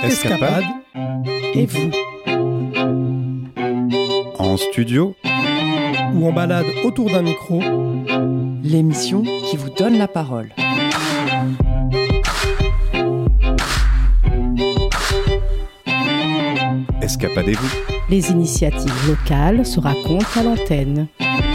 Escapade et vous. En studio Ou en balade autour d'un micro. L'émission qui vous donne la parole. Escapadez-vous. Les initiatives locales se racontent à l'antenne.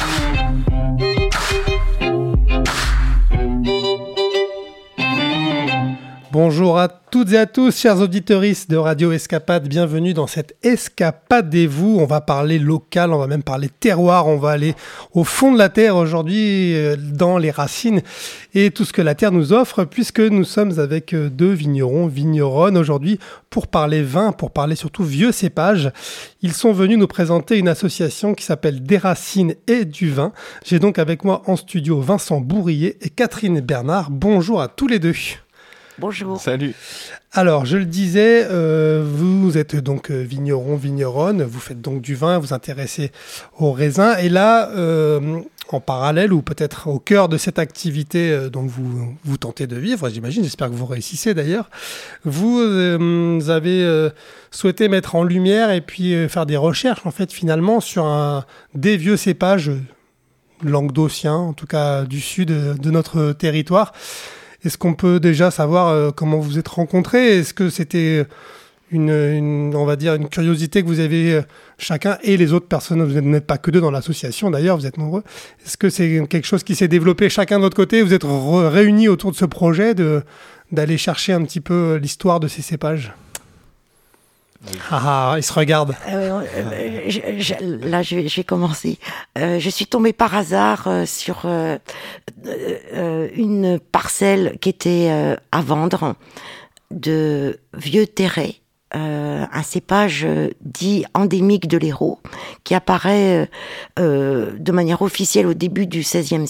Bonjour à toutes et à tous, chers auditeuristes de Radio Escapade, bienvenue dans cette Escapadez-vous. On va parler local, on va même parler terroir, on va aller au fond de la terre aujourd'hui, dans les racines et tout ce que la terre nous offre, puisque nous sommes avec deux vigneronnes aujourd'hui pour parler vin, pour parler surtout vieux cépages. Ils sont venus nous présenter une association qui s'appelle Des Racines et du Vin. J'ai donc avec moi en studio Vincent Bourrier et Catherine Bernard. Bonjour à tous les deux. Bonjour. Salut. Alors, je le disais, vous êtes donc vigneronne, vous faites donc du vin, vous intéressez au raisin. Et là, en parallèle ou peut-être au cœur de cette activité dont vous tentez de vivre, j'imagine, j'espère que vous réussissez d'ailleurs, vous avez souhaité mettre en lumière et puis faire des recherches, en fait, finalement, sur des vieux cépages languedociens, en tout cas du sud de notre territoire. Est-ce qu'on peut déjà savoir comment vous êtes rencontrés ? Est-ce que c'était on va dire une curiosité que vous avez chacun et les autres personnes, vous n'êtes pas que deux dans l'association d'ailleurs, vous êtes nombreux. Est-ce que c'est quelque chose qui s'est développé chacun de votre côté ? Vous êtes réunis autour de ce projet d'aller chercher un petit peu l'histoire de ces cépages ? Ah, ils se regardent. Là, je vais commencer. Je suis tombée par hasard sur une parcelle qui était à vendre de vieux terret, un cépage dit endémique de l'Hérault, qui apparaît de manière officielle au début du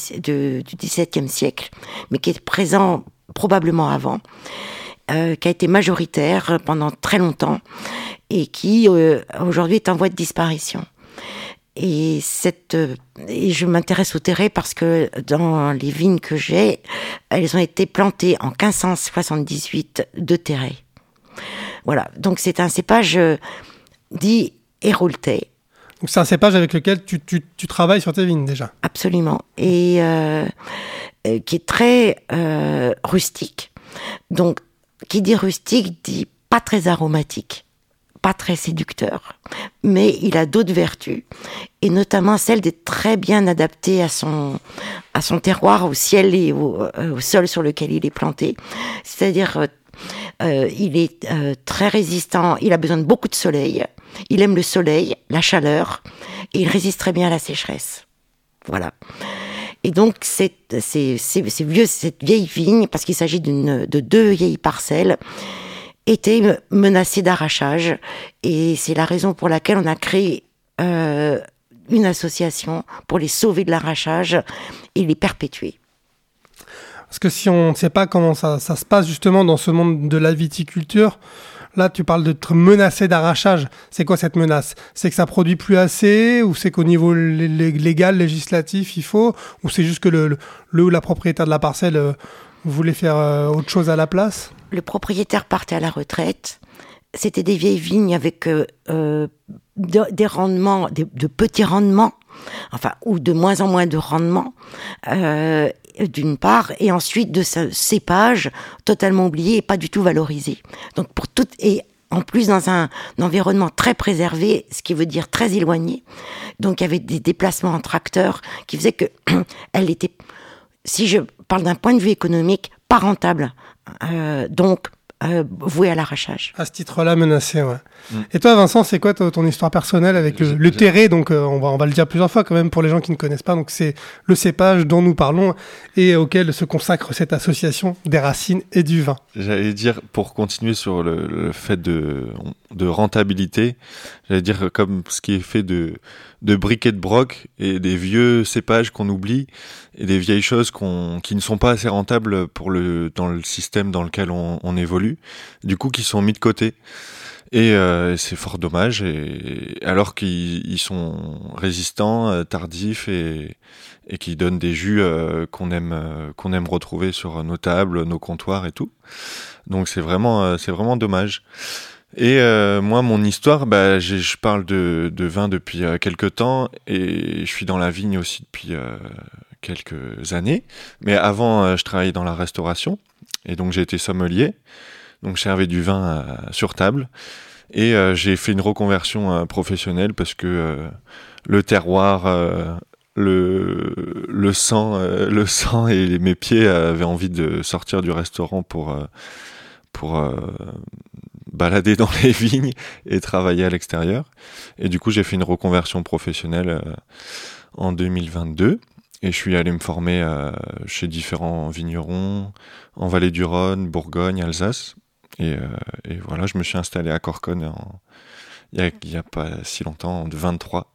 XVIIe siècle, mais qui est présent probablement avant. Qui a été majoritaire pendant très longtemps et qui aujourd'hui est en voie de disparition. Et je m'intéresse au terret parce que dans les vignes que j'ai, elles ont été plantées en 1578 de terret. Voilà, donc c'est un cépage dit héraultais. Donc c'est un cépage avec lequel tu travailles sur tes vignes déjà. Absolument, et qui est très rustique. Donc qui dit rustique dit pas très aromatique, pas très séducteur, mais il a d'autres vertus, et notamment celle d'être très bien adapté à son terroir, au ciel et au sol sur lequel il est planté. C'est-à-dire, il est très résistant, il a besoin de beaucoup de soleil, il aime le soleil, la chaleur, et il résiste très bien à la sécheresse. Voilà. Et donc, cette vieille vigne, parce qu'il s'agit de deux vieilles parcelles, était menacée d'arrachage. Et c'est la raison pour laquelle on a créé une association pour les sauver de l'arrachage et les perpétuer. Parce que si on ne sait pas comment ça se passe justement dans ce monde de la viticulture, là, tu parles d'être menacé d'arrachage. C'est quoi cette menace ? C'est que ça produit plus assez, ou c'est qu'au niveau légal, législatif, il faut, ou c'est juste que le ou la propriétaire de la parcelle voulait faire autre chose à la place ? Le propriétaire partait à la retraite. C'était des vieilles vignes avec des rendements, de petits rendements, enfin, ou de moins en moins de rendements, d'une part, et ensuite de ce cépage totalement oublié et pas du tout valorisé. Donc et en plus dans un environnement très préservé, ce qui veut dire très éloigné. Donc il y avait des déplacements en tracteur qui faisaient que elle était, si je parle d'un point de vue économique, pas rentable. Donc vouée à l'arrachage. À ce titre-là, menacé, ouais. Et toi, Vincent, c'est quoi ton histoire personnelle avec le terret ? Donc, on va le dire plusieurs fois quand même pour les gens qui ne connaissent pas. Donc, c'est le cépage dont nous parlons et auquel se consacre cette association des racines et du vin. J'allais dire, pour continuer sur le fait de rentabilité, j'allais dire comme ce qui est fait de briquet de broc et des vieux cépages qu'on oublie et des vieilles choses qui ne sont pas assez rentables dans le système dans lequel on évolue, du coup qui sont mis de côté. Et c'est fort dommage. Et alors qu'ils sont résistants, tardifs et qui donnent des jus qu'on aime retrouver sur nos tables, nos comptoirs et tout. Donc c'est vraiment dommage. Et moi, mon histoire, je parle de vin depuis quelques temps et je suis dans la vigne aussi depuis quelques années. Mais avant, je travaillais dans la restauration et donc j'ai été sommelier. Donc je servais du vin sur table et j'ai fait une reconversion professionnelle parce que le terroir, le sang et mes pieds avaient envie de sortir du restaurant pour balader dans les vignes et travailler à l'extérieur. Et du coup, j'ai fait une reconversion professionnelle en 2022 et je suis allé me former chez différents vignerons en Vallée du Rhône, Bourgogne, Alsace. Et voilà, je me suis installé à Corconne il y a pas si longtemps, en 2023.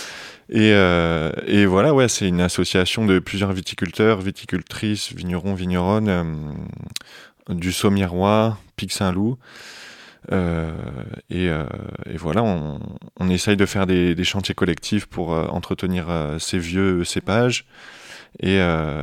Et voilà, ouais, c'est une association de plusieurs viticulteurs, viticultrices, vignerons, vigneronnes du Sommièrois, Pic Saint-Loup. Et voilà, on essaye de faire des chantiers collectifs pour entretenir ces vieux cépages et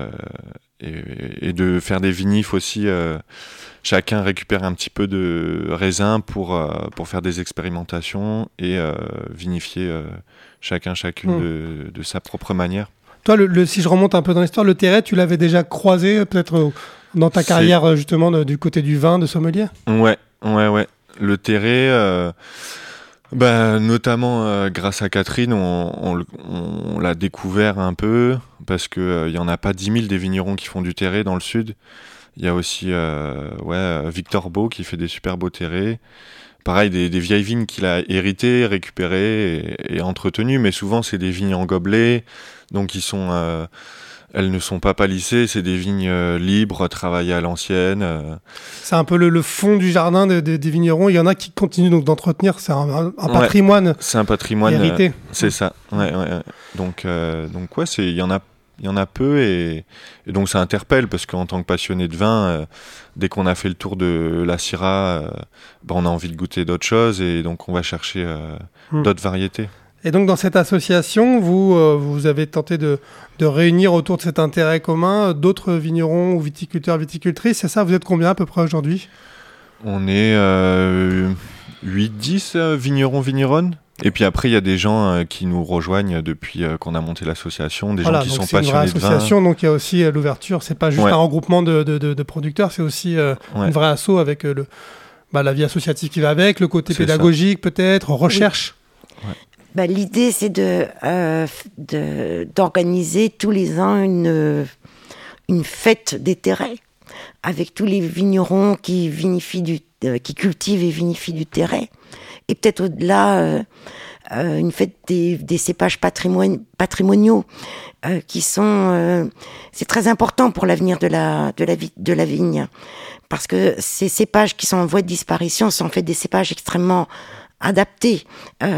de faire des vinifs aussi. Chacun récupère un petit peu de raisin pour faire des expérimentations et vinifier chacune de sa propre manière. Toi, si je remonte un peu dans l'histoire, le Terret, tu l'avais déjà croisé peut-être dans ta carrière justement du côté du vin, de sommelier ? Ouais. Le Terret, notamment grâce à Catherine, on l'a découvert un peu parce que y en a pas 10 000 des vignerons qui font du Terret dans le sud. Il y a aussi Victor Beau qui fait des super beaux terrets. Pareil, des vieilles vignes qu'il a héritées, récupérées et entretenues, mais souvent c'est des vignes en gobelet, donc elles ne sont pas palissées, c'est des vignes libres, travaillées à l'ancienne. C'est un peu le fond du jardin des vignerons. Il y en a qui continuent donc d'entretenir. C'est un patrimoine. C'est un patrimoine hérité. C'est ça. Ouais. Donc ouais, il y en a peu et donc ça interpelle parce qu'en tant que passionné de vin, dès qu'on a fait le tour de la Syrah, on a envie de goûter d'autres choses et donc on va chercher d'autres variétés. Et donc dans cette association, vous avez tenté de réunir autour de cet intérêt commun d'autres vignerons ou viticulteurs, viticultrices, c'est ça ? Vous êtes combien à peu près aujourd'hui ? On est 8-10 vignerons, vigneronnes. Et puis après, il y a des gens qui nous rejoignent depuis qu'on a monté l'association, des gens qui sont passionnés de vin. C'est une vraie association, donc il y a aussi l'ouverture. C'est pas juste un regroupement de producteurs, c'est aussi une vraie asso avec la vie associative qui va avec, le côté pédagogique peut-être, recherche. L'idée, c'est d'organiser tous les ans une fête des terrets avec tous les vignerons qui cultivent et vinifient du terret. Et peut-être au-delà, une fête des cépages patrimoniaux qui sont... c'est très important pour l'avenir de la vigne. Parce que ces cépages qui sont en voie de disparition sont en fait des cépages extrêmement adaptés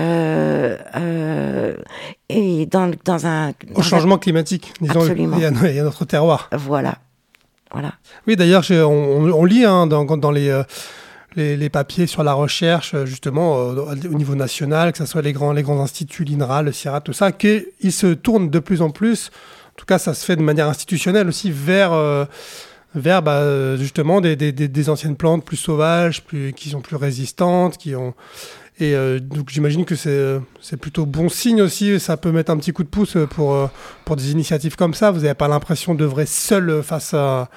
et au changement climatique, disons. Absolument. Il y a notre terroir. Voilà. Oui, d'ailleurs, on lit dans les papiers sur la recherche, justement, au niveau national, que ce soit les grands instituts, l'INRA, le CIRA, tout ça, qu'ils se tournent de plus en plus, en tout cas ça se fait de manière institutionnelle aussi, vers justement des anciennes plantes plus sauvages, qui sont plus résistantes, donc j'imagine que c'est plutôt bon signe aussi, ça peut mettre un petit coup de pouce pour des initiatives comme ça. Vous n'avez pas l'impression d'œuvrer seul face à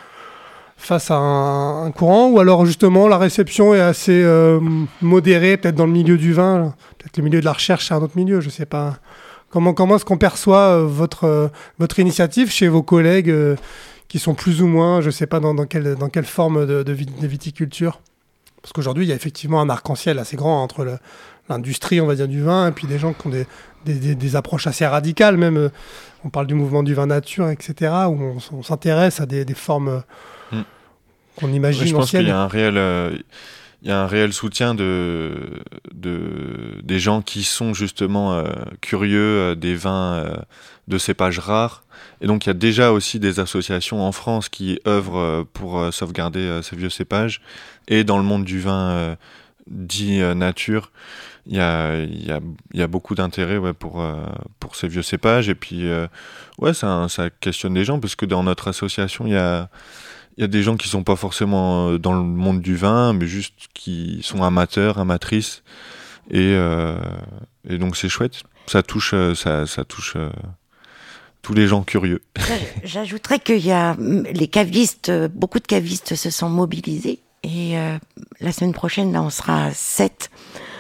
un courant, ou alors justement la réception est assez modérée, peut-être dans le milieu du vin, peut-être le milieu de la recherche c'est un autre milieu, je sais pas. Comment est-ce qu'on perçoit votre initiative chez vos collègues qui sont plus ou moins, je sais pas dans quelle forme de viticulture ? Parce qu'aujourd'hui il y a effectivement un arc-en-ciel assez grand entre l'industrie, on va dire, du vin, et puis des gens qui ont des approches assez radicales, même on parle du mouvement du vin nature, etc., où on s'intéresse à des formes qu'on imagine je pense anciennes. qu'il y a un réel soutien des gens qui sont justement curieux des vins de cépages rares. Et donc il y a déjà aussi des associations en France qui œuvrent pour sauvegarder ces vieux cépages. Et dans le monde du vin dit nature, il y a beaucoup d'intérêt pour ces vieux cépages. Et puis, ça questionne les gens, parce que dans notre association, il y a des gens qui sont pas forcément dans le monde du vin, mais juste qui sont amateurs, amatrices. Et donc, c'est chouette. Ça touche tous les gens curieux. J'ajouterais qu'il y a les cavistes, beaucoup de cavistes se sont mobilisés. Et la semaine prochaine, là, on sera 7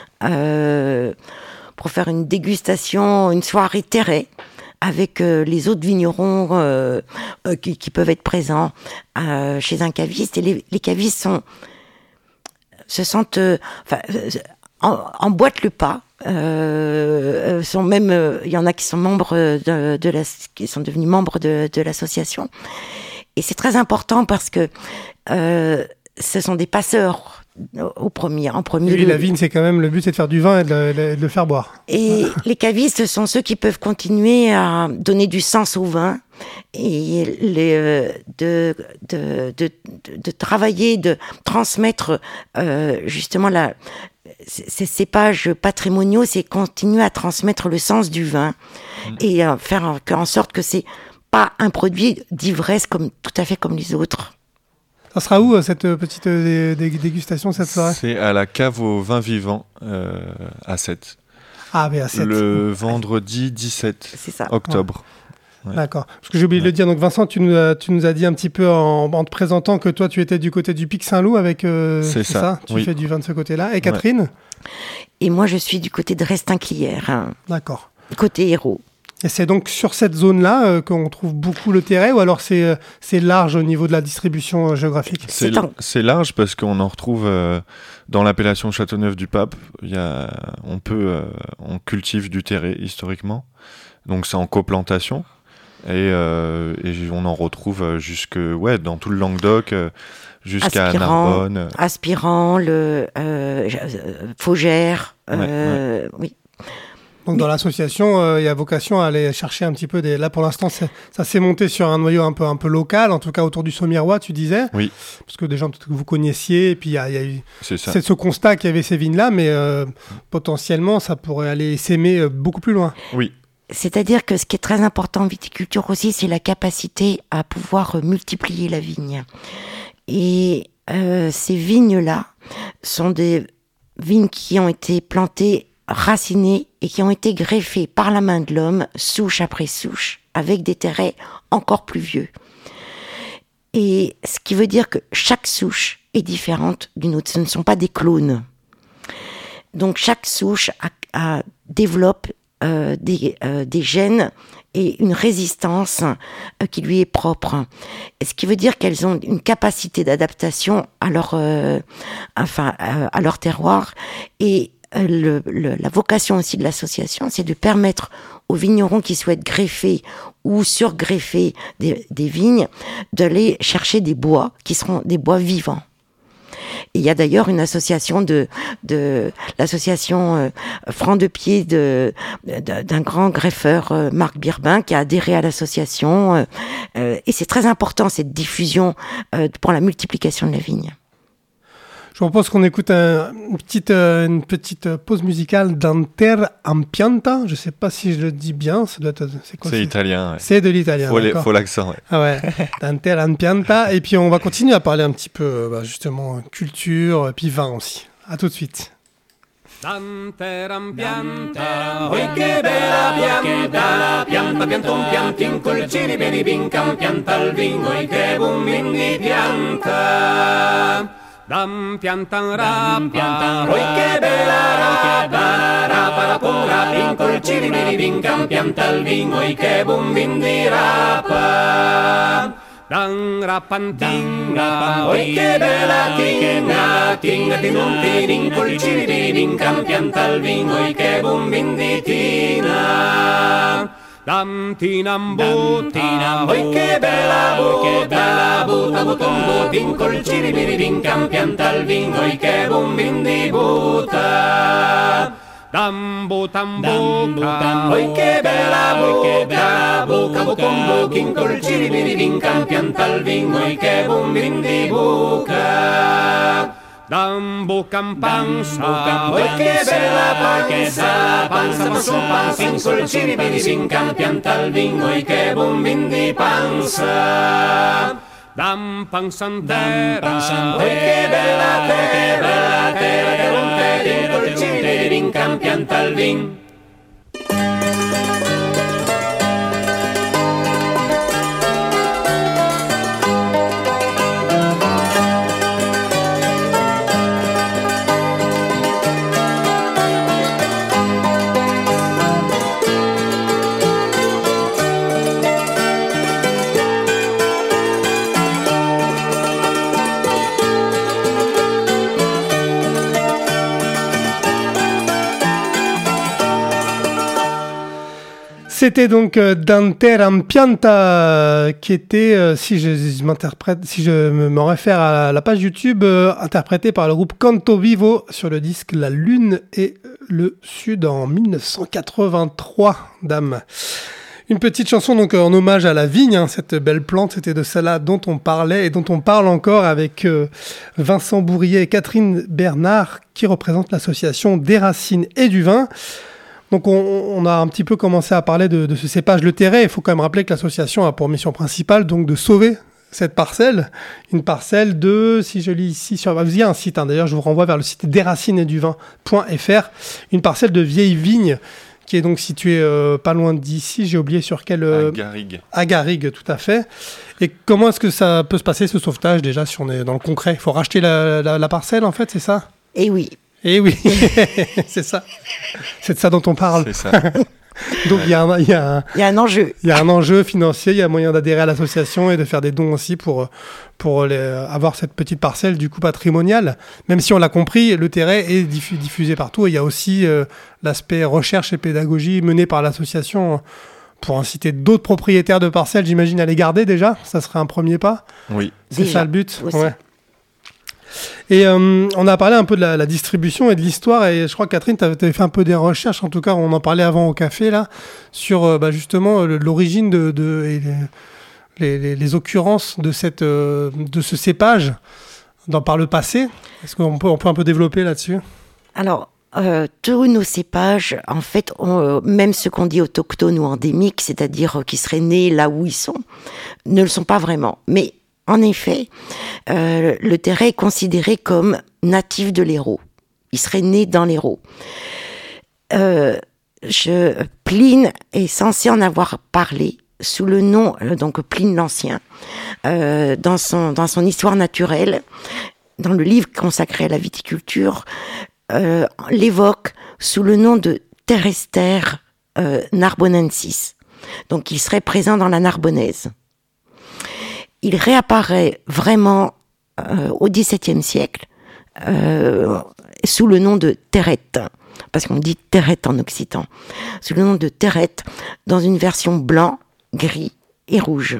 pour faire une dégustation, une soirée terrée avec les autres vignerons qui peuvent être présents chez un caviste. Et les cavistes se sentent emboîtent le pas. Sont même, il y en a qui sont membres qui sont devenus membres de l'association. Et c'est très important parce que ce sont des passeurs en premier lieu. La vigne, c'est quand même, le but, c'est de faire du vin et de le faire boire. Et les cavistes sont ceux qui peuvent continuer à donner du sens au vin et de travailler, de transmettre justement ces cépages patrimoniaux, c'est continuer à transmettre le sens du vin et faire en sorte que c'est pas un produit d'ivresse tout à fait comme les autres. Ça sera où cette petite dégustation cette soirée ? C'est à la cave au vin vivant à 7. Ah, mais à 7. Le vendredi 17 octobre. Ouais. D'accord. Parce que j'ai oublié de le dire. Donc Vincent, tu nous as dit un petit peu en te présentant que toi, tu étais du côté du Pic Saint-Loup avec. C'est ça. Tu fais du vin de ce côté-là. Et Catherine ? Et moi, je suis du côté de Restinclière. D'accord. Côté Hérault. Et c'est donc sur cette zone-là qu'on trouve beaucoup le terret, ou alors c'est large au niveau de la distribution géographique ? C'est large parce qu'on en retrouve dans l'appellation Châteauneuf-du-Pape. On cultive du terret historiquement, donc c'est en coplantation. Et on en retrouve dans tout le Languedoc, jusqu'à Narbonne. Aspirant, Faugère, oui. Donc dans l'association, il y a vocation à aller chercher un petit peu là pour l'instant, ça s'est monté sur un noyau un peu local, en tout cas autour du Saumièrois, tu disais. Oui. Parce que des gens que vous connaissiez, et puis il y a eu ce constat qu'il y avait ces vignes-là, mais potentiellement, ça pourrait aller s'aimer beaucoup plus loin. Oui. C'est-à-dire que ce qui est très important en viticulture aussi, c'est la capacité à pouvoir multiplier la vigne. Et ces vignes-là sont des vignes qui ont été plantées, racinées et qui ont été greffées par la main de l'homme, souche après souche, avec des terrets encore plus vieux. Et ce qui veut dire que chaque souche est différente d'une autre. Ce ne sont pas des clones. Donc chaque souche développe des gènes et une résistance qui lui est propre. Et ce qui veut dire qu'elles ont une capacité d'adaptation à leur terroir. Et la vocation aussi de l'association, c'est de permettre aux vignerons qui souhaitent greffer ou surgreffer des vignes d'aller chercher des bois qui seront des bois vivants. Et il y a d'ailleurs une association l'association Franc de Pied d'un grand greffeur, Marc Birbin, qui a adhéré à l'association. Et c'est très important, cette diffusion pour la multiplication de la vigne. Je propose qu'on écoute une petite pause musicale d'Anter Ampianta. Je ne sais pas si je le dis bien. C'est italien. Ouais. C'est de l'italien. Faut l'accent. Ouais. Ah ouais. D'Anter Ampianta. Et puis on va continuer à parler un petit peu justement culture, et puis vin aussi. À tout de suite. D'Anter Ampianta, oi che bella pianta, pianta pianton piantin col ciribeli vincam pianta al vin, oi che buon vin di pianta. Dam piantan rapa, oi che bella rapa, rapa rapora, pin col ciribeli vincam pianta al vin, oi che buon vin di rapa. Dan rapantinga, oi che bella tinga, tinga tinuntin col ciribeli vincam pianta al vin, oi che buon vin di tina. Dam tinambuta, oi che bella buta, buton butin col ciribili vincam pianta al vin, oi che buon vin di buta. Dam butan buca, oi che bella buca, buton butin col ciribili vincam pianta al vin, oi che buon vin di buca. Buca in panza, oi che bella panza, ma su panza, in col ciribidi, pianta il vino, oi che buon di panza. Dam pansantera, oi che bella terra, che buon te, in col ciribidi, pianta il vino. C'était donc D'Anteram Pianta, qui était, si je me réfère à la page YouTube, interprété par le groupe Canto Vivo sur le disque La Lune et le Sud en 1983, dame. Une petite chanson donc en hommage à la vigne, hein, cette belle plante, c'était de celle-là dont on parlait et dont on parle encore avec Vincent Bourrier et Catherine Bernard, qui représentent l'association des Racines et du Vin. Donc on a un petit peu commencé à parler de ce cépage Le Terret. Il faut quand même rappeler que l'association a pour mission principale donc de sauver cette parcelle. Une parcelle de, si je lis ici, il y a un site, hein, d'ailleurs je vous renvoie vers le site desracinesetduvin.fr, une parcelle de vieilles vignes qui est donc située pas loin d'ici, j'ai oublié sur quel... À Garrigues. À Garrigues, tout à fait. Et comment est-ce que ça peut se passer ce sauvetage déjà si on est dans le concret? Il faut racheter la parcelle en fait, c'est ça? Eh oui. Eh oui, c'est ça. C'est de ça dont on parle. C'est ça. Donc il y a un enjeu. Il y a un enjeu financier, il y a moyen d'adhérer à l'association et de faire des dons aussi pour avoir cette petite parcelle du coup patrimoniale. Même si on l'a compris, Le Terret est diffusé partout. Et il y a aussi l'aspect recherche et pédagogie mené par l'association pour inciter d'autres propriétaires de parcelles, j'imagine, à les garder déjà. Ça serait un premier pas. Oui. C'est déjà, ça le but. aussi. Ouais. Et on a parlé un peu de la distribution et de l'histoire, et je crois que Catherine, tu avais fait un peu des recherches, en tout cas on en parlait avant au café, là, sur justement l'origine et les occurrences de ce cépage par le passé. Est-ce qu'on peut un peu développer là-dessus? Alors, tous nos cépages, en fait, même ceux qu'on dit autochtones ou endémiques, c'est-à-dire qui seraient nés là où ils sont, ne le sont pas vraiment. Mais en effet, le Terret est considéré comme natif de l'Hérault. Il serait né dans l'Hérault. Pline est censé en avoir parlé sous le nom, donc Pline l'Ancien, dans son histoire naturelle, dans le livre consacré à la viticulture, l'évoque sous le nom de Terrester narbonensis. Donc il serait présent dans la Narbonnaise. Il réapparaît vraiment au XVIIe siècle sous le nom de Terrette, parce qu'on dit Terrette en occitan, sous le nom de Terrette, dans une version blanc, gris et rouge.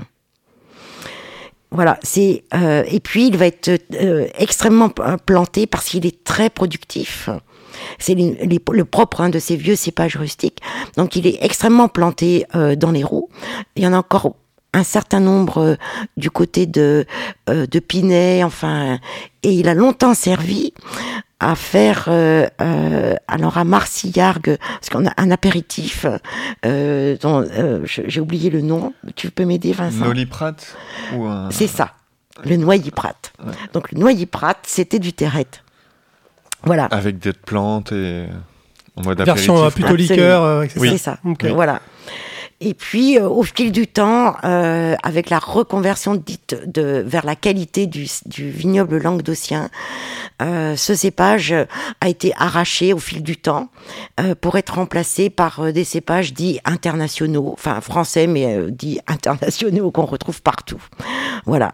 Voilà, et puis il va être extrêmement planté parce qu'il est très productif. C'est le propre de ces vieux cépages rustiques. Donc il est extrêmement planté dans l'Hérault. Il y en a encore un certain nombre du côté de Pinay, enfin, et il a longtemps servi à faire, alors à Marcillargues, parce qu'on a un apéritif dont j'ai oublié le nom. Tu peux m'aider, Vincent? Noliprat ou C'est ça, le Noyer-Prat. Ouais. Donc le Noyer-Prat, c'était du Terret. Voilà. Avec des plantes et en mode apéritif. Version plutôt liqueur, etc. Oui, c'est ça. Okay. Voilà. Et puis, au fil du temps, avec la reconversion vers la qualité du vignoble languedocien, ce cépage a été arraché au fil du temps pour être remplacé par des cépages dits internationaux, enfin français, mais dits internationaux qu'on retrouve partout. Voilà.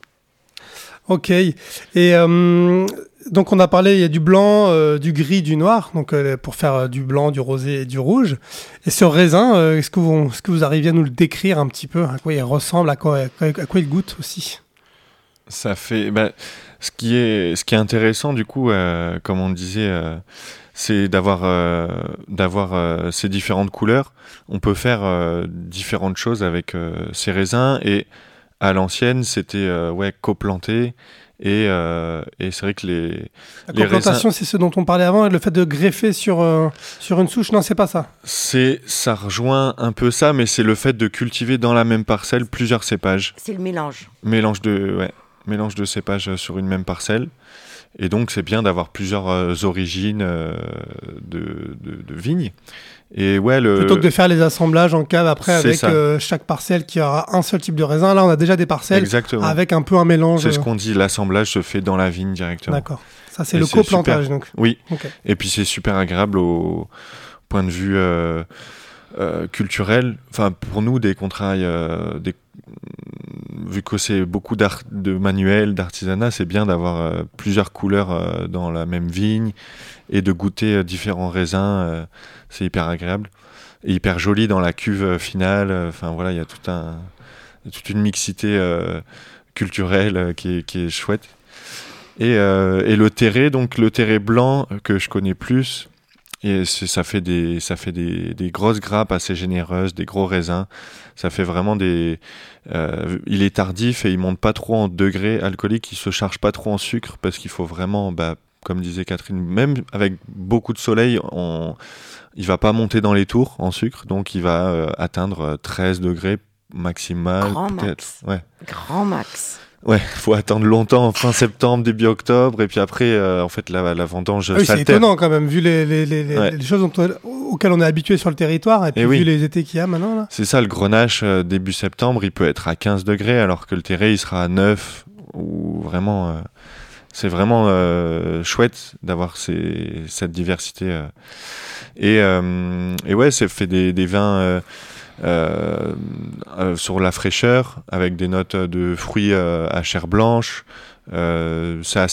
Ok. Et donc on a parlé, il y a du blanc, du gris, du noir, donc pour faire du blanc, du rosé et du rouge. Et ce raisin, est-ce que vous arriviez à nous le décrire un petit peu, à quoi il ressemble, à quoi il goûte aussi? Ça fait, ce qui est intéressant du coup, comme on disait, c'est d'avoir ces différentes couleurs. On peut faire différentes choses avec ces raisins, et à l'ancienne c'était coplanté. Et c'est vrai que La complantation, c'est ce dont on parlait avant, le fait de greffer sur une souche, non, c'est pas ça. Ça rejoint un peu ça, mais c'est le fait de cultiver dans la même parcelle plusieurs cépages. C'est le mélange. Mélange de cépages sur une même parcelle. Et donc, c'est bien d'avoir plusieurs origines de vignes. Et plutôt que de faire les assemblages en cave après avec chaque parcelle qui aura un seul type de raisin. Là, on a déjà des parcelles avec un peu un mélange. C'est ce qu'on dit, l'assemblage se fait dans la vigne directement. D'accord. Ça, c'est le coplantage, donc. Oui. Okay. Et puis, c'est super agréable au point de vue culturel. Enfin, pour nous, des contrats, vu que c'est beaucoup de manuel, d'artisanat, c'est bien d'avoir plusieurs couleurs dans la même vigne et de goûter différents raisins. C'est hyper agréable et hyper joli dans la cuve finale. Enfin voilà, il y a toute une mixité culturelle qui est chouette. Et le terré, donc le terré blanc que je connais plus. Et ça fait des grosses grappes assez généreuses, des gros raisins. Ça fait vraiment il est tardif et il monte pas trop en degrés alcooliques, il se charge pas trop en sucre parce qu'il faut vraiment, comme disait Catherine, même avec beaucoup de soleil, il va pas monter dans les tours en sucre, donc il va atteindre 13 degrés maximal. Grand peut-être. max. Ouais. Grand max. Ouais, faut attendre longtemps, fin septembre, début octobre, et puis après, en fait, la vendange s'altère. C'est étonnant quand même, vu les choses auxquelles on est habitué sur le territoire, et puis vu les étés qu'il y a maintenant. Là. C'est ça, le grenache, début septembre, il peut être à 15 degrés, alors que le terré, il sera à 9, ou vraiment... c'est vraiment chouette d'avoir cette diversité. Et ouais, ça fait des vins... sur la fraîcheur avec des notes de fruits à chair blanche, c'est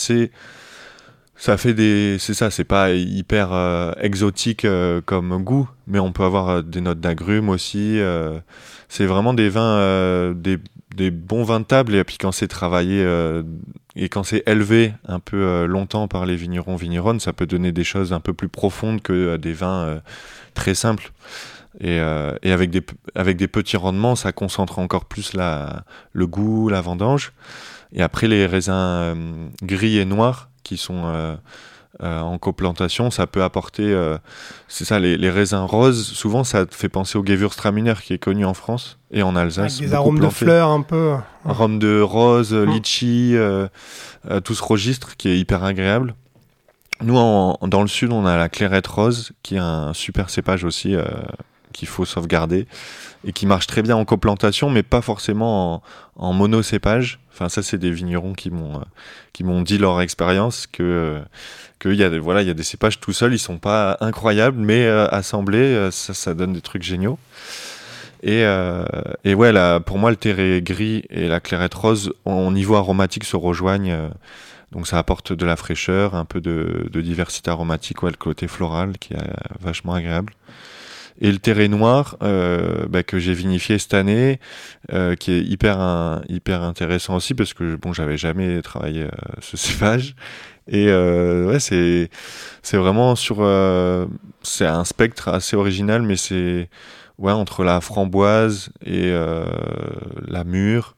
pas hyper exotique comme goût, mais on peut avoir des notes d'agrumes aussi. C'est vraiment des vins, des bons vins de table, et puis quand c'est travaillé et quand c'est élevé un peu longtemps par les vigneronnes, ça peut donner des choses un peu plus profondes que des vins très simples. Et avec des petits rendements, ça concentre encore plus le goût, la vendange. Et après, les raisins gris et noirs qui sont en coplantation, ça peut apporter... c'est ça, les raisins roses, souvent, ça te fait penser au Gewürztraminer qui est connu en France et en Alsace. Avec des arômes plantés. De fleurs un peu. Arômes de rose, litchi, tout ce registre qui est hyper agréable. Nous, dans le sud, on a la Clairette Rose, qui est un super cépage aussi... qu'il faut sauvegarder et qui marche très bien en coplantation, mais pas forcément en monocépage. Enfin, ça, c'est des vignerons qui m'ont dit leur expérience qu'il y a des cépages tout seuls, ils sont pas incroyables, mais assemblés, ça donne des trucs géniaux. Et ouais, pour moi, le terré gris et la clairette rose, au niveau aromatique, se rejoignent. Donc, ça apporte de la fraîcheur, un peu de diversité aromatique, le côté floral qui est vachement agréable. Et le terré noir que j'ai vinifié cette année, qui est hyper intéressant aussi parce que j'avais jamais travaillé ce cépage. Et ouais, c'est vraiment c'est un spectre assez original, mais c'est entre la framboise et la mûre.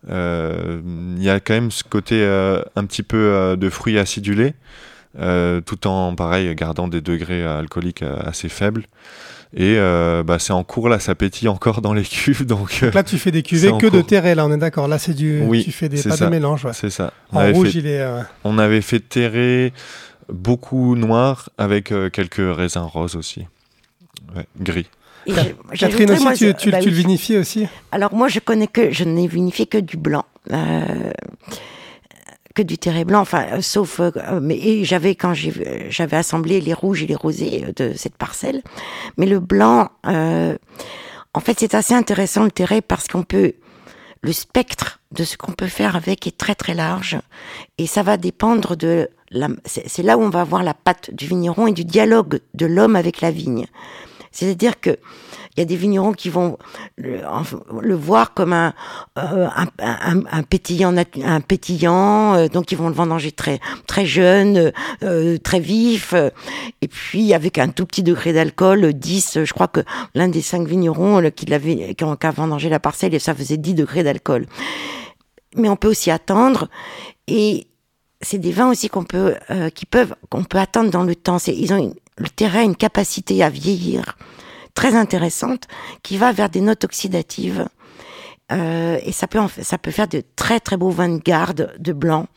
Il y a quand même ce côté un petit peu de fruits acidulés, tout en gardant des degrés alcooliques assez faibles. Et c'est en cours, là, ça pétille encore dans les cuves. Donc là, tu fais des cuvées que de terré, là, on est d'accord. Là, tu fais pas de mélange. Ouais. C'est ça. On avait fait terré beaucoup noir avec quelques raisins roses aussi. Ouais, gris. Catherine aussi, tu le vinifies aussi? Alors moi, je n'ai vinifié que du blanc. Que du terré blanc, sauf quand j'avais assemblé les rouges et les rosés de cette parcelle, mais le blanc, en fait, c'est assez intéressant le terré parce le spectre de ce qu'on peut faire avec est très très large et ça va dépendre c'est là où on va voir la patte du vigneron et du dialogue de l'homme avec la vigne. C'est-à-dire que il y a des vignerons qui vont le voir comme un pétillant, donc ils vont le vendanger très très jeune, très vif, et puis avec un tout petit degré d'alcool, 10. Je crois que l'un des 5 vignerons qui a vendangé la parcelle, ça faisait 10 degrés d'alcool. Mais on peut aussi attendre, et c'est des vins aussi qu'on peut attendre dans le temps. Le terroir a une capacité à vieillir très intéressante qui va vers des notes oxydatives. Et ça peut faire de très très beaux vins de garde, de blanc.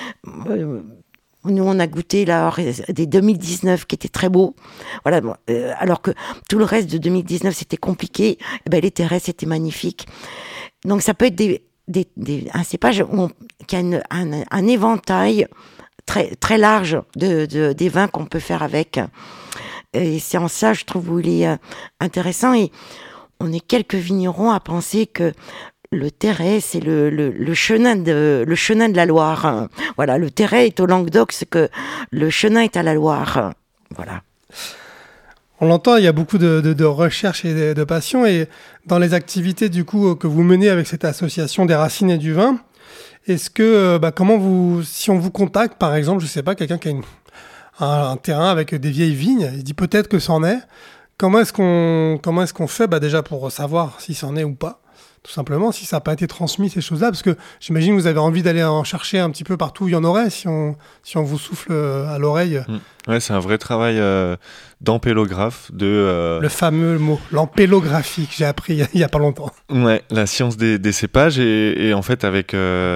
Nous, on a goûté là des 2019 qui étaient très beaux. Voilà. Alors que tout le reste de 2019 c'était compliqué. Les terroirs c'était magnifique. Donc ça peut être un cépage qui a un éventail très très large des vins qu'on peut faire avec. Et c'est en ça, je trouve, où il est intéressant. Et on est quelques vignerons à penser que le Terret, c'est le chenin de la Loire. Voilà, le Terret est au Languedoc, ce que le chenin est à la Loire. Voilà. On l'entend, il y a beaucoup de recherche et de passion. Et dans les activités du coup que vous menez avec cette association des racines et du vin, est-ce que, si on vous contacte, par exemple, je sais pas, quelqu'un qui a un terrain avec des vieilles vignes, il dit peut-être que c'en est. Comment est-ce qu'on fait déjà pour savoir si c'en est ou pas? Tout simplement, si ça n'a pas été transmis, ces choses-là, parce que j'imagine que vous avez envie d'aller en chercher un petit peu partout où il y en aurait, si on vous souffle à l'oreille. Ouais, c'est un vrai travail d'ampélographe. Le fameux mot, l'ampélographie, que j'ai appris il y a pas longtemps. Ouais, la science des cépages, et en fait, avec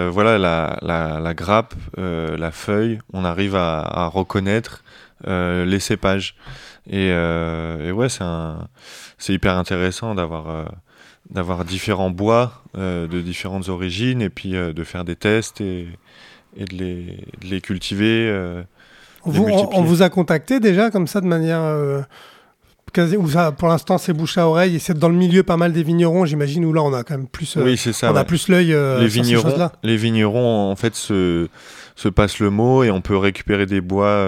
la grappe, la feuille, on arrive à reconnaître les cépages. Et ouais, c'est hyper intéressant d'avoir différents bois de différentes origines, et puis de faire des tests et de les cultiver. On vous a contacté déjà comme ça de manière où ça, pour l'instant c'est bouche à oreille, et c'est dans le milieu pas mal des vignerons, j'imagine, où là on a quand même plus oui, c'est ça, a plus l'œil sur ces choses-là. Les vignerons en fait se passent le mot, et on peut récupérer des bois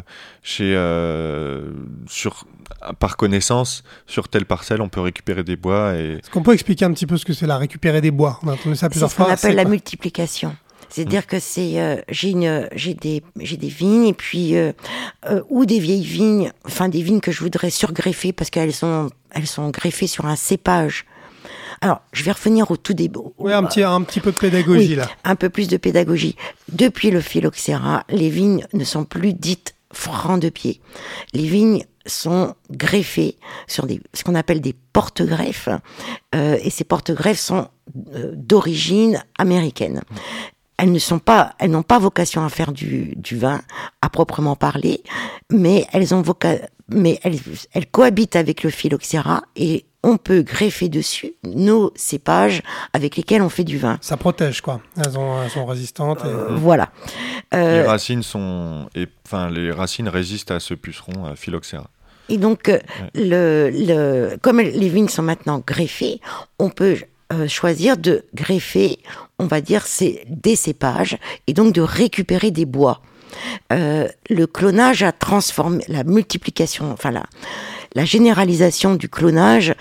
par connaissance, sur telle parcelle, on peut récupérer des bois. Est-ce qu'on peut expliquer un petit peu ce que c'est la récupérer des bois? On a entendu ça plusieurs fois. C'est ce qu'on appelle la multiplication. C'est-à-dire que j'ai des vignes, et puis ou des vieilles vignes, enfin des vignes que je voudrais surgreffer parce qu'elles sont greffées sur un cépage. Alors, je vais revenir au tout début. Oui, un petit peu de pédagogie, là. Un peu plus de pédagogie. Depuis le phylloxéra, les vignes ne sont plus dites francs de pied. Les vignes sont greffées sur ce qu'on appelle des porte-greffes, et ces porte-greffes sont d'origine américaine. Elles n'ont pas vocation à faire du vin à proprement parler, mais elles cohabitent avec le phylloxéra, et on peut greffer dessus nos cépages avec lesquels on fait du vin. Ça protège, quoi. Elles sont résistantes. Voilà. Les racines les racines résistent à ce puceron, à phylloxéra. Et donc, comme les vignes sont maintenant greffées, on peut choisir de greffer, on va dire, des cépages, et donc de récupérer des bois. Le clonage a transformé la multiplication, la généralisation du clonage,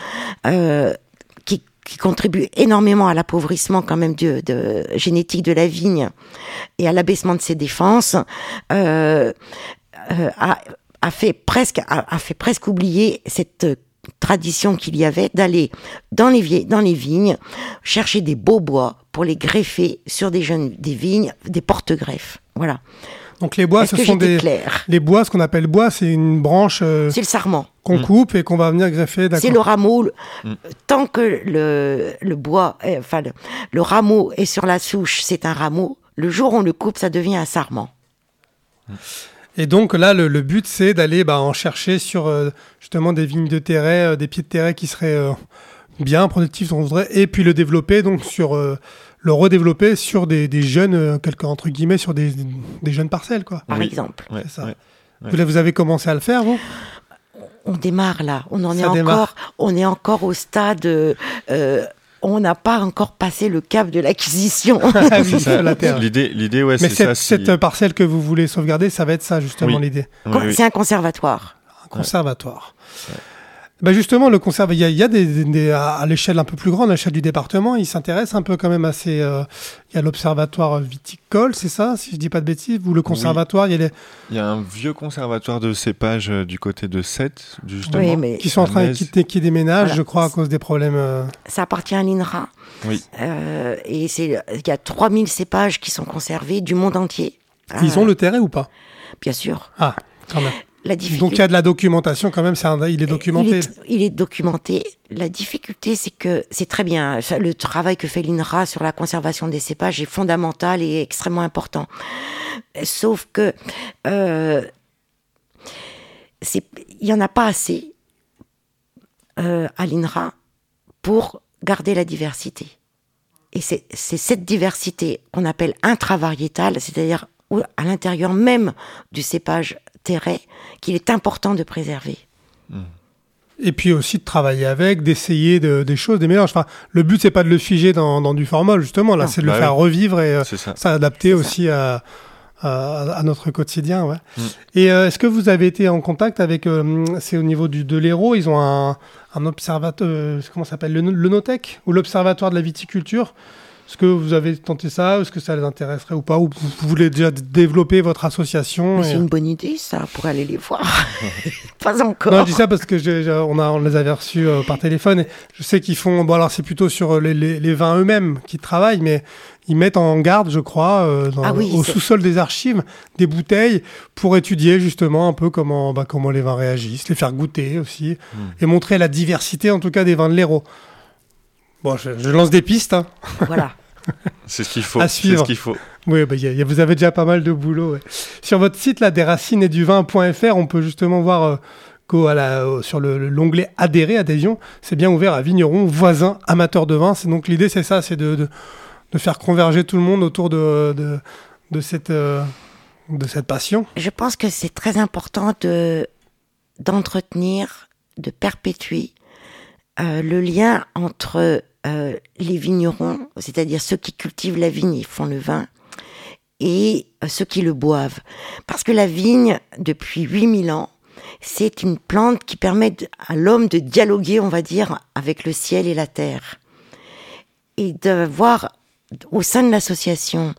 qui contribue énormément à l'appauvrissement quand même de génétique de la vigne et à l'abaissement de ses défenses, a fait presque oublier cette tradition qu'il y avait d'aller dans les vignes chercher des beaux bois pour les greffer sur des vignes, des porte-greffes. Voilà. Donc les bois, ce qu'on appelle bois, c'est une branche. C'est le sarment qu'on coupe et qu'on va venir greffer. D'accord. C'est le rameau. Tant que le bois, le rameau est sur la souche, c'est un rameau. Le jour où on le coupe, ça devient un sarment. Et donc là, le but, c'est d'aller en chercher sur justement des vignes de terrain, des pieds de terrain qui seraient bien productifs, on voudrait, et puis le développer, donc le redévelopper sur des jeunes, entre guillemets, sur des jeunes parcelles, quoi. Par exemple. Ouais, c'est ça. Ouais. Vous avez commencé à le faire, vous? On démarre là. On est encore au stade. On n'a pas encore passé le cap de l'acquisition. C'est ça, l'idée, ouais, mais c'est ça. Cette parcelle que vous voulez sauvegarder, ça va être ça, justement, l'idée. Oui. C'est un conservatoire. Un conservatoire. Ouais. Justement, le conservatoire, il y a à l'échelle un peu plus grande, à l'échelle du département, il s'intéresse un peu quand même à il y a l'observatoire viticole, c'est ça, si je dis pas de bêtises, ou le conservatoire, il y a un vieux conservatoire de cépages du côté de Sète, justement, qui sont en train qui déménagent, je crois, à cause des problèmes. Ça appartient à l'INRA. Oui. Et il y a 3000 cépages qui sont conservés du monde entier. Ils ont le terrain ou pas? Bien sûr. Ah, quand même. La difficulté... Donc il y a de la documentation quand même, il est documenté. Il est documenté. La difficulté, c'est que c'est très bien. Le travail que fait l'INRA sur la conservation des cépages est fondamental et extrêmement important. Sauf que il y en a pas assez à l'INRA pour garder la diversité. Et c'est cette diversité qu'on appelle intravariétale, c'est-à-dire à l'intérieur même du cépage terrais, qu'il est important de préserver. Et puis aussi de travailler avec, d'essayer des choses, des mélanges. Enfin, le but, c'est pas de le figer dans du formol, justement. Là, c'est de le faire revivre et s'adapter aussi à notre quotidien. Ouais. Et est-ce que vous avez été en contact avec... c'est au niveau de l'Hérault, ils ont un observatoire... comment ça s'appelle, le Notec, ou l'Observatoire de la viticulture. Est-ce que vous avez tenté ça? Est-ce que ça les intéresserait ou pas? Ou vous voulez déjà développer votre association? C'est une bonne idée, ça, pour aller les voir. Pas encore. Non, je dis ça parce que on les avait reçus par téléphone. Et je sais qu'ils font... Bon, alors c'est plutôt sur les vins eux-mêmes qu'ils travaillent, mais ils mettent en garde, je crois, au sous-sol des archives, des bouteilles pour étudier justement un peu comment les vins réagissent, les faire goûter aussi, et montrer la diversité, en tout cas, des vins de l'Hérault. Bon, je lance des pistes. Hein. Voilà. C'est ce qu'il faut. À suivre. C'est ce qu'il faut. Oui, vous avez déjà pas mal de boulot. Ouais. Sur votre site, là, desracinesetduvin.fr, on peut justement voir sur l'onglet adhésion, c'est bien ouvert à vignerons, voisins, amateurs de vin. Donc l'idée, c'est ça, c'est de faire converger tout le monde autour de cette passion. Je pense que c'est très important d'entretenir, de perpétuer le lien entre les vignerons, c'est-à-dire ceux qui cultivent la vigne et font le vin, et ceux qui le boivent. Parce que la vigne, depuis 8000 ans, c'est une plante qui permet à l'homme de dialoguer, on va dire, avec le ciel et la terre. Et d'avoir, au sein de l'association,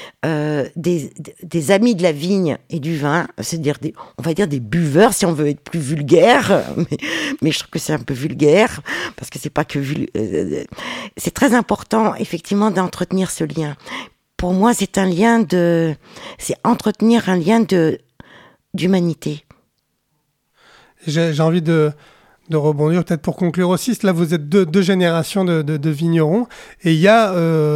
des amis de la vigne et du vin, c'est-à-dire on va dire des buveurs, si on veut être plus vulgaire, mais je trouve que c'est un peu vulgaire, parce que c'est pas que c'est très important, effectivement, d'entretenir ce lien. Pour moi, c'est entretenir un lien d'humanité. J'ai envie de rebondir, peut-être pour conclure aussi. Là, vous êtes deux générations de vignerons, et il y a...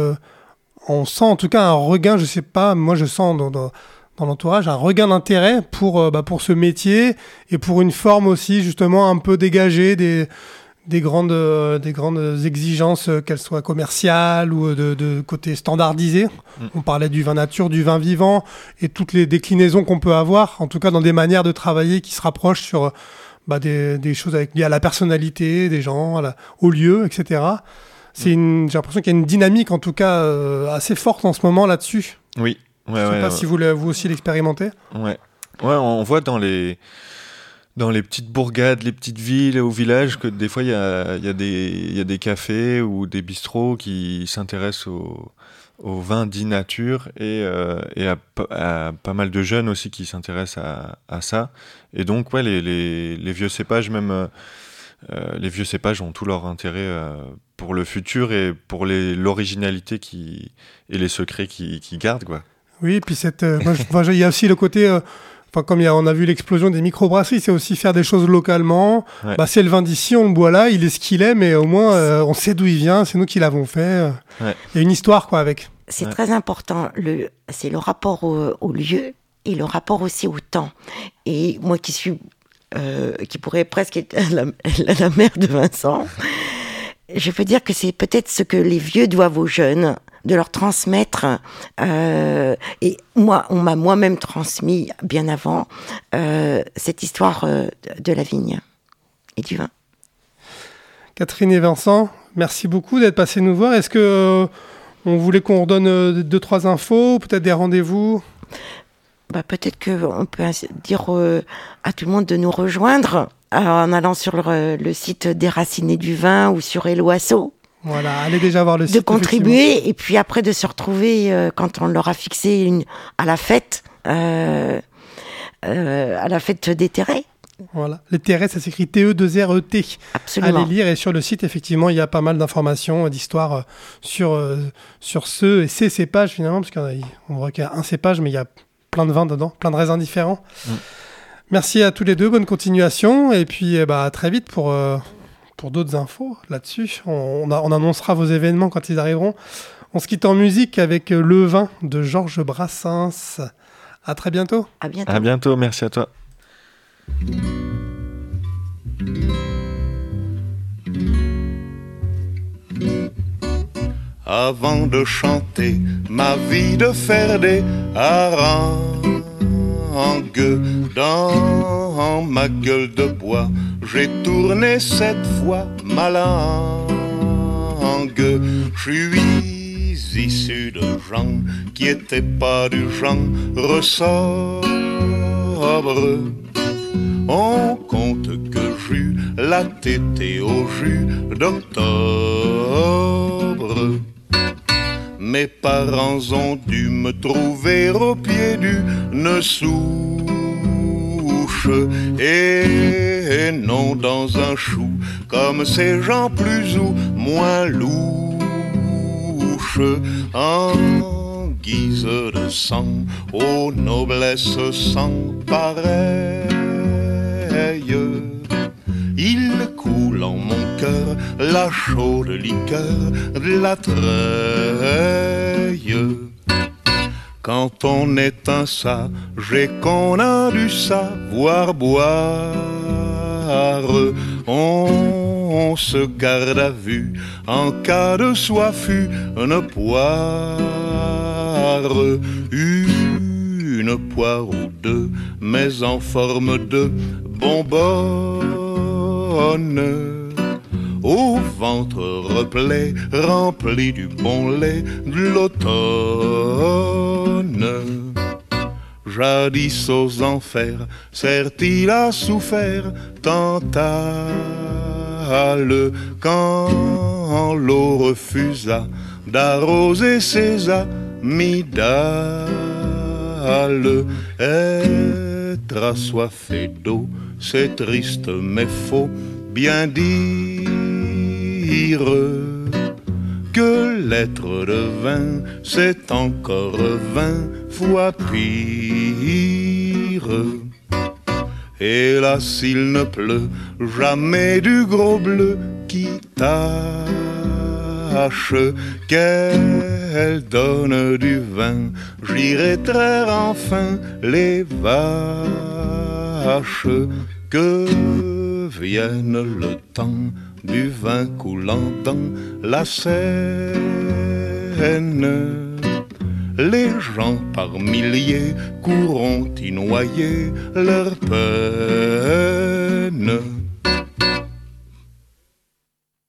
on sent en tout cas un regain, je sais pas, moi je sens dans l'entourage un regain d'intérêt pour ce métier et pour une forme aussi justement un peu dégagée des grandes exigences, qu'elles soient commerciales ou de côté standardisé. On parlait du vin nature, du vin vivant et toutes les déclinaisons qu'on peut avoir, en tout cas dans des manières de travailler qui se rapprochent sur des choses liées à la personnalité des gens, au lieu, etc. J'ai l'impression qu'il y a une dynamique, en tout cas, assez forte en ce moment là-dessus. Oui. Je ne sais pas si vous aussi l'expérimentez. Ouais, on voit dans les petites bourgades, les petites villes, au village, que des fois, il y a des cafés ou des bistrots qui s'intéressent au vin dit nature et à pas mal de jeunes aussi qui s'intéressent à ça. Et donc, les vieux cépages, même... les vieux cépages ont tout leur intérêt pour le futur et pour l'originalité et les secrets qu'ils gardent, quoi. Oui, et puis il y a aussi le côté, comme on a vu l'explosion des microbrasseries, c'est aussi faire des choses localement. Ouais. C'est le vin d'ici, on le boit là, il est ce qu'il est, mais au moins on sait d'où il vient, c'est nous qui l'avons fait. Ouais. Il y a une histoire, quoi, avec. C'est très important, c'est le rapport au lieu et le rapport aussi au temps. Et moi qui pourrait presque être la mère de Vincent, je peux dire que c'est peut-être ce que les vieux doivent aux jeunes, de leur transmettre. Et moi, on m'a moi-même transmis, bien avant, cette histoire de la vigne et du vin. Catherine et Vincent, merci beaucoup d'être passés nous voir. Est-ce que on voulait qu'on redonne 2-3 infos, peut-être des rendez-vous ? Peut-être qu'on peut dire à tout le monde de nous rejoindre en allant sur le site Déraciné du Vin ou sur Eloasso. Voilà, allez déjà voir le site. De contribuer et puis après de se retrouver quand on leur a fixé à la fête des terrets. Voilà, les terrets, ça s'écrit TE2RET. Absolument. Allez lire et sur le site, effectivement, il y a pas mal d'informations, d'histoires sur ce et ces cépages finalement, parce qu'on voit qu'il y a un cépage, mais il y a plein de vins dedans, plein de raisins différents. Merci à tous les deux, bonne continuation, et puis à très vite pour d'autres infos là-dessus. On annoncera vos événements quand ils arriveront. On se quitte en musique avec Le Vin de Georges Brassens. À très bientôt. À bientôt. À bientôt, merci à toi. Avant de chanter ma vie de faire des harangues dans ma gueule de bois, j'ai tourné 7 fois ma langue. Je suis issu de gens qui étaient pas du genre sobre. On compte que j'eus la tétée au jus d'octobre. Mes parents ont dû me trouver au pied d'une souche et non dans un chou, comme ces gens plus ou moins louches. En guise de sang, aux noblesses sans pareille, il coule en mon cœur la chaude liqueur de la treille. Quand on est un sage et qu'on a du savoir boire, on se garde à vue en cas de soif une poire. Une poire ou deux, mais en forme de bonbonne, au ventre replet, rempli du bon lait de l'automne. Jadis aux enfers, certes il a souffert Tantale, quand l'eau refusa d'arroser ses amygdales. Être assoiffé d'eau, c'est triste mais faut bien dire que l'être de vin, c'est encore 20 fois pire. Hélas, il ne pleut jamais du gros bleu qui tâche, qu'elle donne du vin, j'irai traire enfin les vaches. Que vienne le temps du vin coulant dans la Seine. Les gens par milliers courront y noyer leur peine.